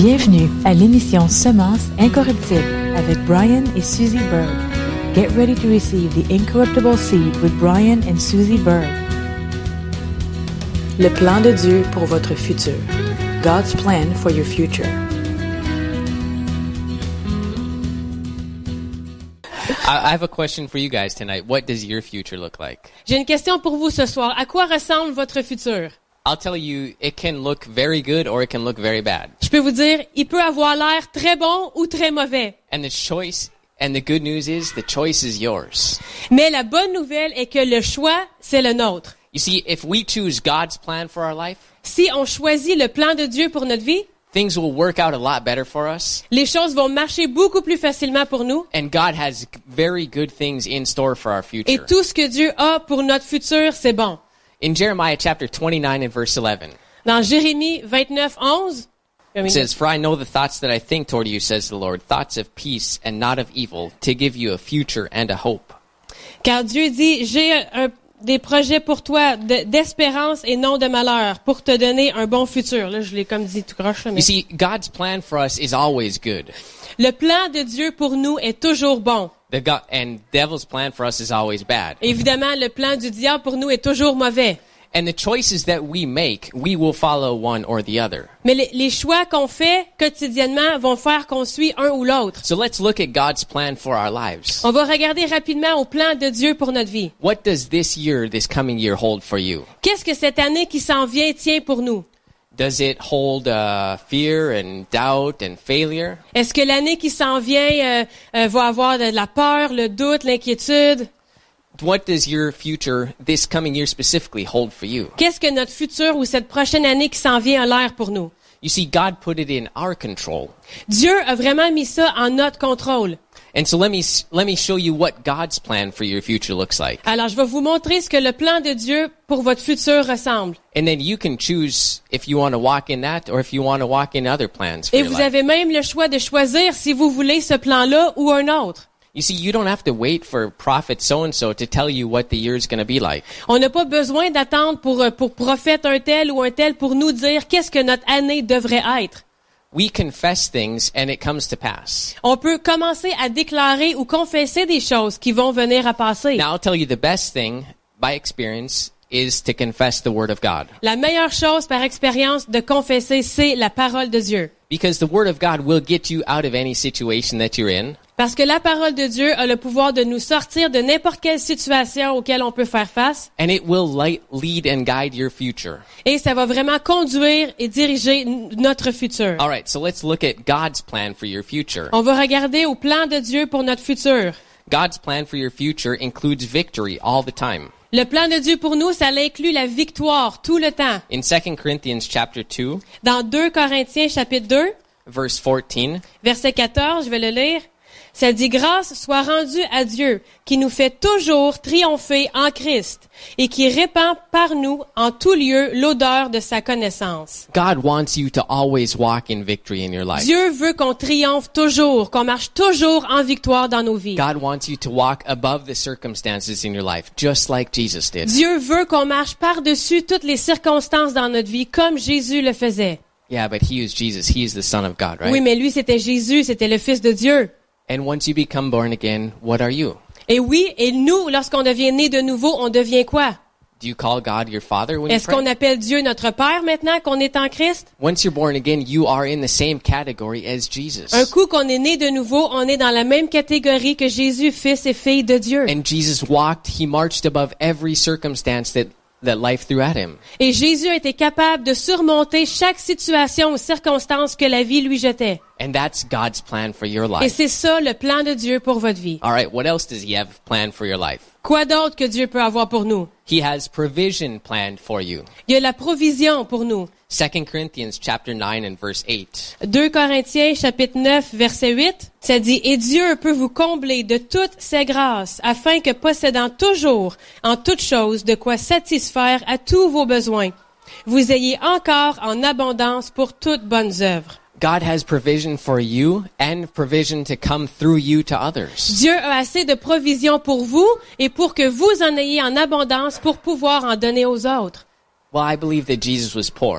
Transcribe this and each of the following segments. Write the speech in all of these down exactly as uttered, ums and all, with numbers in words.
Bienvenue à l'émission Semences incorruptibles avec Brian et Susie Bird. Get ready to receive the incorruptible seed with Brian and Susie Bird. Le plan de Dieu pour votre futur. God's plan for your future. I have a question for you guys tonight. What does your future look like? J'ai une question pour vous ce soir. À quoi ressemble votre futur? I'll tell you, it can look very good or it can look very bad. Je peux vous dire, il peut avoir l'air très bon ou très mauvais. And the choice, and the good news is, the choice is yours. Mais la bonne nouvelle est que le choix, c'est le nôtre. You see, if we choose God's plan for our life, Si on choisit le plan de Dieu pour notre vie, things will work out a lot better for us. les choses vont marcher beaucoup plus facilement pour nous. And God has very good things in store for our Et future. tout ce que Dieu a pour notre futur, c'est bon. In Jeremiah chapter twenty-nine and verse eleven, Dans Jérémie vingt-neuf, onze, it says, "For I know the thoughts that I think toward you, says the Lord, thoughts of peace and not of evil, to give you a future and a hope." car Dieu dit, j'ai un, des projets pour toi de- d'espérance et non de malheur, pour te donner un bon futur. Là, je l'ai comme dit tout croche. là, mais- You see, God's plan for us is always good. Le plan de Dieu pour nous est toujours bon. The God, and devil's plan for us is always bad. Évidemment, le plan du diable pour nous est toujours mauvais. And the choices that we make, we will follow one or the other. Mais les, les choix qu'on fait quotidiennement vont faire qu'on suit un ou l'autre. So let's look at God's plan for our lives. On va regarder rapidement au plan de Dieu pour notre vie. What does this year, this coming year, hold for you? Qu'est-ce que cette année qui s'en vient tient pour nous? Does it hold uh, fear and doubt and failure? Est-ce que l'année qui s'en vient euh, euh, va avoir de la peur, le doute, l'inquiétude? What does your future, this coming year specifically, hold for you? Qu'est-ce que notre futur ou cette prochaine année qui s'en vient a l'air pour nous? You see, God put it in our control. Dieu a vraiment mis ça en notre contrôle. And so let me let me show you what God's plan for your future looks like. Alors, je vais vous montrer ce que le plan de Dieu pour votre futur ressemble. And then you can choose if you want to walk in that or if you want to walk in other plans for Et your vous life. avez même le choix de choisir si vous voulez ce plan-là ou un autre. You see, you don't have to wait for prophet so-and-so to tell you what the year is going to be like. On n'a pas besoin d'attendre pour, pour prophète un tel ou un tel pour nous dire qu'est-ce que notre année devrait être. We confess things and it comes to pass. On peut commencer à déclarer ou confesser des choses qui vont venir à passer. Now, I'll tell you the best thing, by experience, is to confess the Word of God. La meilleure chose par expérience de confesser, c'est la parole de Dieu. Because the Word of God will get you out of any situation that you're in. Parce que la parole de Dieu a le pouvoir de nous sortir de n'importe quelle situation auquel on peut faire face. And it will light, lead and guide your future. Et ça va vraiment conduire et diriger n- notre futur. All right, so let's look at God's plan for your future. On va regarder au plan de Dieu pour notre futur. God's plan for your future includes victory all the time. Le plan de Dieu pour nous, ça inclut la victoire tout le temps. In Second Corinthians chapter two, Dans deux Corinthiens chapitre deux, verse fourteen, verset quatorze, je vais le lire. Ça dit, grâce soit rendue à Dieu, qui nous fait toujours triompher en Christ et qui répand par nous en tout lieu l'odeur de sa connaissance. God wants you to always walk in victory in your life. Dieu veut qu'on triomphe toujours, qu'on marche toujours en victoire dans nos vies. God wants you to walk above the circumstances in your life, just like Jesus did. Dieu veut qu'on marche par-dessus toutes les circonstances dans notre vie, comme Jésus le faisait. Yeah, but he is Jesus. He is the Son of God, right? Oui, mais lui, c'était Jésus, c'était le Fils de Dieu. And once you become born again, what are you? Et oui, et nous, lorsqu'on devient né de nouveau, on devient quoi? Do you call God your Father when you Est-ce qu'on pray? appelle Dieu notre Père maintenant qu'on est en Christ? Once you're born again, you are in the same category as Jesus. Un coup qu'on est né de nouveau, on est dans la même catégorie que Jésus, fils et fille de Dieu. And Jesus walked, he marched above every circumstance that, that life threw at him. Et Jésus a été capable de surmonter chaque situation ou circonstance que la vie lui jetait. And that's God's plan for your Et life. c'est ça le plan de Dieu pour votre vie. All right, what else does he have planned for your life? Quoi d'autre que Dieu peut avoir pour nous? He has provision planned for you. Il y a la provision pour nous. Second Corinthians chapter nine and verse eight. deux Corinthiens chapitre neuf verset huit, ça dit « Et Dieu peut vous combler de toutes ses grâces, afin que possédant toujours en toutes choses de quoi satisfaire à tous vos besoins, vous ayez encore en abondance pour toutes bonnes œuvres. » God has provision for you and provision to come through you to others. Dieu a assez de provisions pour vous et pour que vous en ayez en abondance pour pouvoir en donner aux autres. Well, I believe that Jesus was poor.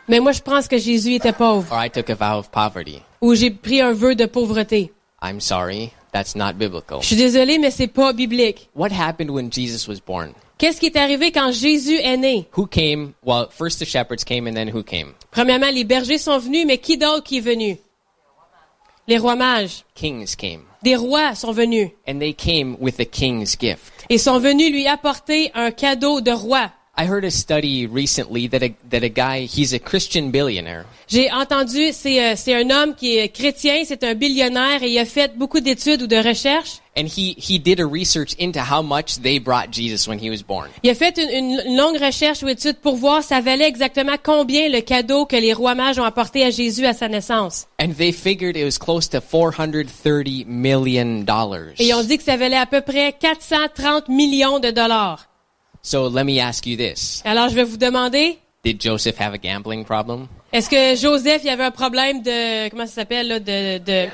Mais moi, je pense que Jésus était pauvre. or I took a vow of poverty. Ou j'ai pris un vœu de pauvreté. I'm sorry, that's not biblical. Je suis désolée, mais c'est pas biblique. What happened when Jesus was born? Qu'est-ce qui est arrivé quand Jésus est né? Who came? Well, first the shepherds came and then who came? Premièrement, les bergers sont venus, mais qui d'autre qui est venu? Les rois mages. Kings came. Des rois sont venus. And they came with a king's gift. Et sont venus lui apporter un cadeau de roi. I heard a study recently that a, that a guy, he's a Christian billionaire. J'ai entendu, c'est, euh, c'est un homme qui est chrétien, c'est un billionnaire et il a fait beaucoup d'études ou de recherches. And he, he did a research into how much they brought Jesus when he was born. Il a fait une, une longue recherche ou étude pour voir ça valait exactement combien le cadeau que les rois mages ont apporté à Jésus à sa naissance. And they figured it was close to four hundred thirty million dollars. Et ils ont dit que ça valait à peu près quatre cent trente millions de dollars. So let me ask you this. Alors je vais vous demander, Did Joseph have a gambling problem? est-ce que Joseph, il avait un problème de, comment ça s'appelle, là, de, de,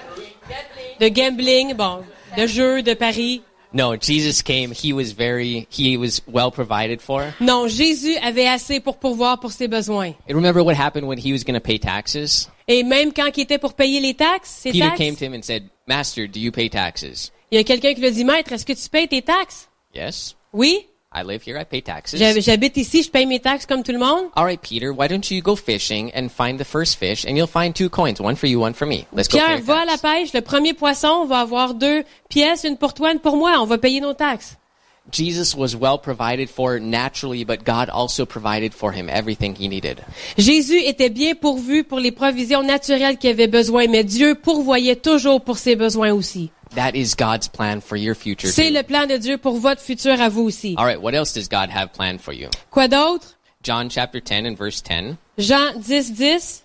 de gambling, bon, de jeu, de paris? No, Jesus came, he was very, he was well provided for. Non, Jésus avait assez pour pourvoir pour ses besoins. And remember what happened when he was going to pay taxes? Et même quand il était pour payer les taxes, ses Peter taxes, came to him and said, Master, do you pay taxes? il y a quelqu'un qui lui a dit, Maître, est-ce que tu payes tes taxes? Yes, Oui, I live here, I pay taxes. j'hab- j'habite ici, je paye mes taxes comme tout le monde. All right, Peter, why don't you go fishing and find the first fish, and you'll find two coins, one for you, one for me. Let's go pay Pierre, your va à la tax. pêche, le premier poisson, on va avoir deux pièces, une pour toi, une pour moi, on va payer nos taxes. Jesus was well provided for naturally, but God also provided for him everything he needed. Jésus était bien pourvu pour les provisions naturelles qu'il avait besoin, mais Dieu pourvoyait toujours pour ses besoins aussi. That is God's plan for your future C'est too. le plan de Dieu pour votre futur à vous aussi. All right, what else does God have planned for you? Quoi d'autre? John chapter ten and verse ten. Jean dix, dix.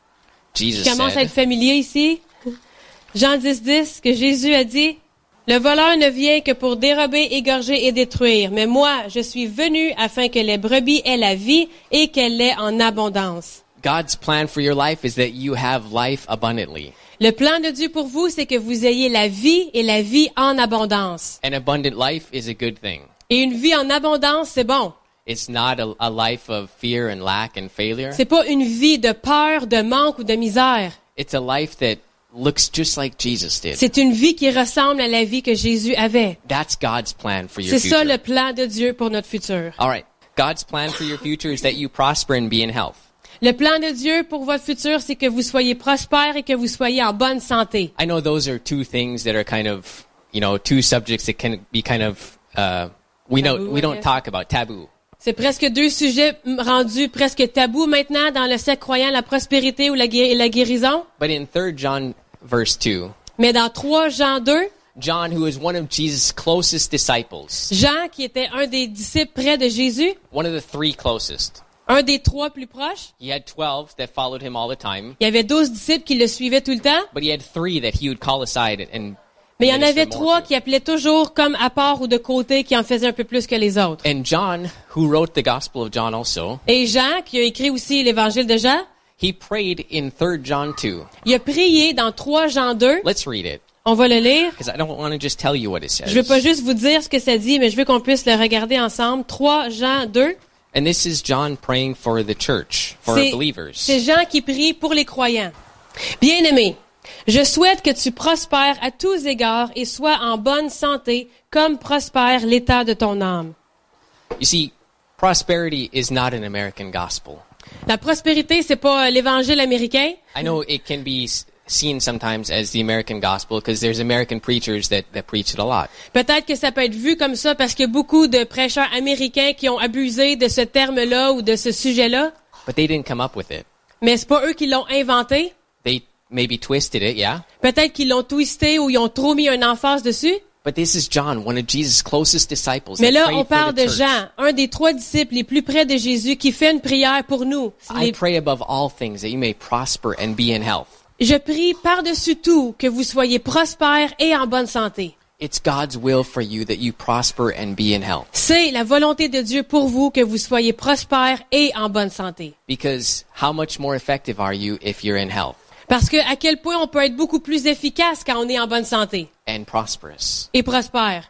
Jesus Je commence à être said, familier ici. Jean dix, dix, que Jésus a dit, « Le voleur ne vient que pour dérober, égorger et détruire, mais moi, je suis venu afin que les brebis aient la vie et qu'elle l'ait en abondance. » God's plan for your life is that you have life abundantly. Le plan de Dieu pour vous, c'est que vous ayez la vie et la vie en abondance. An abundant life is a good thing. Et une vie en abondance, c'est bon. It's not a, a life of fear and lack and failure. C'est pas une vie de peur, de manque ou de misère. It's a life that looks just like Jesus did. C'est une vie qui ressemble à la vie que Jésus avait. That's God's plan for your C'est future. ça le plan de Dieu pour notre futur. All right. God's plan for your future is that you prosper and be in health. Le plan de Dieu pour votre futur, c'est que vous soyez prospère et que vous soyez en bonne santé. I know those are two things that are kind of, you know, two subjects that can be kind of, uh, we Taboo, don't, we I don't guess. talk about taboo. C'est presque deux sujets rendus presque tabous maintenant dans le cercle croyant, la prospérité ou la, gué- la guérison. But in third John verse two, Mais dans trois Jean deux, John, who is one of Jesus' closest disciples, Jean, qui était un des disciples près de Jésus, one of the three closest, un des trois plus proches, he had twelve that followed him all the time, il y avait douze disciples qui le suivaient tout le temps, but he had three that he would call aside and mais il y en minister avait more trois to. qui appelaient toujours comme à part ou de côté, qui en faisaient un peu plus que les autres. And John, who wrote the Gospel of John also, Et Jean, qui a écrit aussi l'évangile de Jean, he prayed in third John two. il a prié dans trois Jean deux. Let's read it, On va le lire. because I don't want to just tell you what it says. Je veux pas juste vous dire ce que ça dit, mais je veux qu'on puisse le regarder ensemble. trois Jean deux. And this is John praying for the church, for C'est believers. c'est Jean qui prie pour les croyants. Bien-aimé, je souhaite que tu prospères à tous égards et sois en bonne santé, comme prospère l'état de ton âme. You see, prosperity is not an American gospel. La prospérité, c'est pas euh, l'évangile américain. I know it can be s- seen sometimes as the American gospel because there's American preachers that, that preach it a lot. Peut-être que ça peut être vu comme ça parce qu'il y a beaucoup de prêcheurs américains qui ont abusé de ce terme-là ou de ce sujet-là. But they didn't come up with it. Mais c'est pas eux qui l'ont inventé. They maybe twisted it, yeah? Peut-être qu'ils l'ont twisté ou ils ont trop mis un emphase dessus. But this is John, one of Jesus' closest disciples. Mais that là, prayed on for parle the de church. Jean, un des trois disciples les plus près de Jésus, qui fait une prière pour nous. I Les- pray above all things that you may prosper and be in health. Je prie par-dessus tout que vous soyez prospères et en bonne santé. It's God's will for you that you prosper and be in health. C'est la volonté de Dieu pour vous que vous soyez prospères et en bonne santé. Because how much more effective are you if you're in health Parce que à quel point on peut être beaucoup plus efficace quand on est en bonne santé and prosperous? et prospère.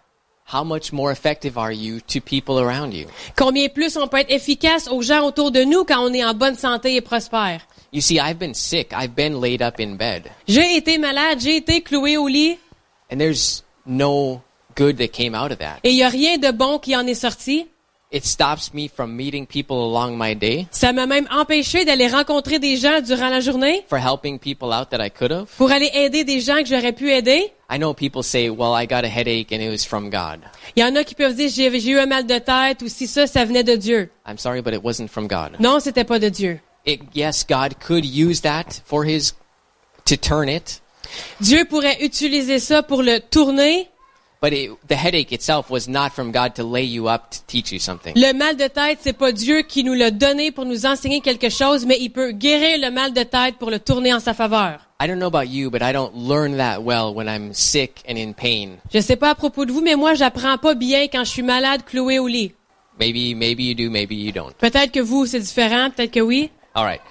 how much more effective are you to people around you? Combien plus on peut être efficace aux gens autour de nous quand on est en bonne santé et prospère. You see, I've been sick. I've been laid up in bed. J'ai été malade, j'ai été cloué au lit. And there's no good that came out of that. Et il n'y a rien de bon qui en est sorti. It stops me from meeting people along my day, Ça m'a même empêché d'aller rencontrer des gens durant la journée for helping people out that I could have. pour aller aider des gens que j'aurais pu aider. I know people say, well, I got a headache and it was from God. Il y en a qui peuvent dire j'ai, j'ai eu un mal de tête ou si ça, ça venait de Dieu. I'm sorry, but it wasn't from God. Non, c'était pas de Dieu. It, yes, God could use that for his, to turn it, Dieu pourrait utiliser ça pour le tourner. but it, the headache itself was not from God to lay you up to teach you something. Le mal de tête, c'est pas Dieu qui nous l'a donné pour nous enseigner quelque chose, mais il peut guérir le mal de tête pour le tourner en sa faveur. I don't know about you, but I don't learn that well when I'm sick and in pain. Je sais pas à propos de vous, mais moi, j'apprends pas bien quand je suis malade, cloué au lit. Maybe, maybe you do, maybe you don't. Peut-être que vous, c'est différent, peut-être que oui. All right.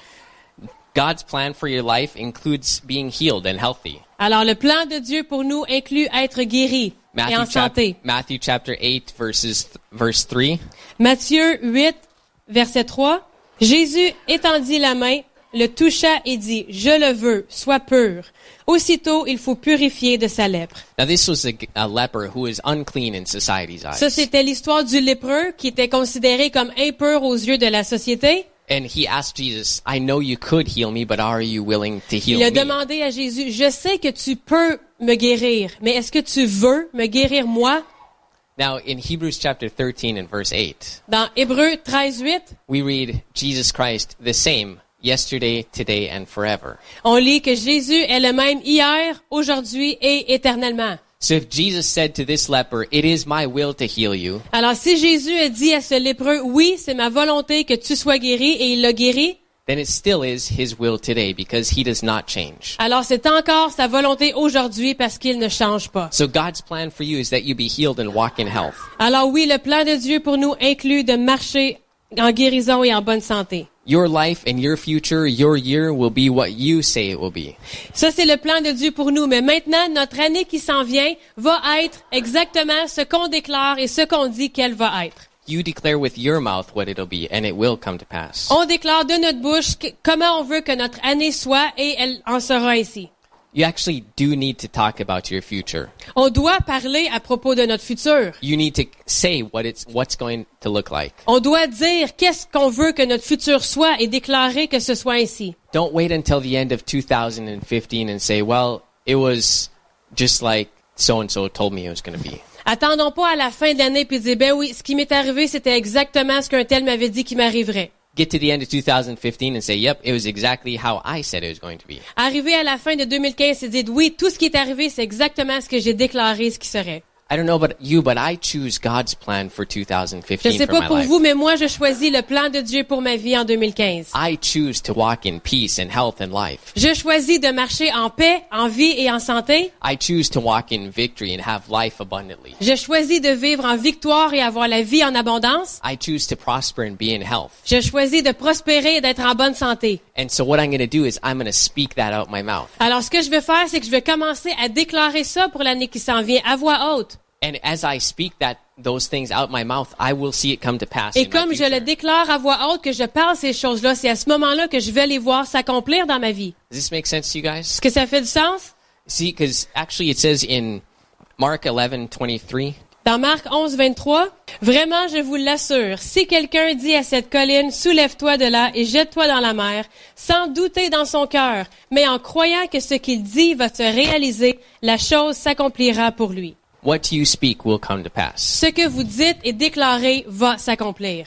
God's plan for your life includes being healed and healthy. Alors, le plan de Dieu pour nous inclut être guéri et en Matthew, chap- santé. Matthew chapter eight, verses verse three. Matthieu huit, verset trois. Jésus étendit la main, le toucha et dit, « Je le veux, sois pur. » Aussitôt, il faut purifier de sa lèpre. Now this was a, a leper who is unclean in society's eyes. Ça, c'était l'histoire du lépreux qui était considéré comme impur aux yeux de la société. And he asked Jesus, I know you could heal me, but are you willing to heal Il a me? demandé à Jésus, « Je sais que tu peux me guérir, mais est-ce que tu veux me guérir moi? » Now in Hebrews chapter thirteen and verse eight, Dans Hébreux treize, huit, we read Jesus Christ the same yesterday, today, and forever. on lit que Jésus est le même hier, aujourd'hui et éternellement. So if Jesus said to this leper, it is my will to heal you, Alors, si Jésus a dit à ce lépreux, « Oui, c'est ma volonté que tu sois guéri » et il l'a guéri, then it still is his will today because he does not change. alors c'est encore sa volonté aujourd'hui parce qu'il ne change pas. So God's plan for you is that you be healed and walk in health. Alors oui, le plan de Dieu pour nous inclut de marcher en guérison et en bonne santé. Your life and your future, your year will be what you say it will be. Ça, c'est le plan de Dieu pour nous. Mais maintenant, notre année qui s'en vient va être exactement ce qu'on déclare et ce qu'on dit qu'elle va être. You declare with your mouth what it'll be, and it will come to pass. On déclare de notre bouche que- comment on veut que notre année soit et elle en sera ainsi. You actually do need to talk about your future. On doit parler à propos de notre futur. You need to say what it's what's going to look like. On doit dire qu'est-ce qu'on veut que notre futur soit et déclarer que ce soit ainsi. Don't wait until the end of two thousand fifteen and say, well, it was just like so-and-so told me it was going to be. Attendons pas à la fin de l'année puis dire, ben oui, ce qui m'est arrivé, c'était exactement ce qu'un tel m'avait dit qui m'arriverait. Get to the end of two thousand fifteen and say, yep, it was exactly how I said it was going to be. Arriver à la fin de deux mille quinze et dire, oui, tout ce qui est arrivé, c'est exactement ce que j'ai déclaré ce qui serait. I don't know about you, but I choose God's plan for two thousand Je fifteen sais for pas my pour life. vous, mais moi, je choisis le plan de Dieu pour ma vie en deux mille quinze. I choose to walk in peace and health and life. Je choisis de marcher en paix, en vie et en santé. I choose to walk in victory and have life abundantly. Je choisis de vivre en victoire et avoir la vie en abondance. I choose to prosper and be in health. Je choisis de prospérer et d'être en bonne santé. And so what I'm going to do is I'm going to speak that out my mouth. Alors, ce que je vais faire, c'est que je vais commencer à déclarer ça pour l'année qui s'en vient à voix haute. And as I speak that those things out my mouth, I will see it come to pass Et in my comme je le future. déclare à voix haute, que je parle ces choses-là, c'est à ce moment-là que je vais les voir s'accomplir dans ma vie. Does this make sense to you guys? Est-ce que ça fait du sens? See, because actually it says in Mark eleven twenty-three, Dans Marc onze, vingt-trois, « Vraiment, je vous l'assure, si quelqu'un dit à cette colline, soulève-toi de là et jette-toi dans la mer, sans douter dans son cœur, mais en croyant que ce qu'il dit va se réaliser, la chose s'accomplira pour lui. » what you speak will come to pass. Ce que vous dites et déclarez va s'accomplir.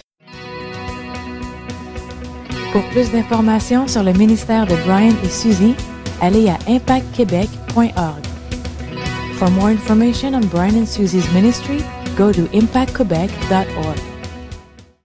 Pour plus d'informations sur le ministère de Brian et Suzy, allez à impact québec point org. For more information on Brian and Suzy's ministry, go to impact quebec dot org.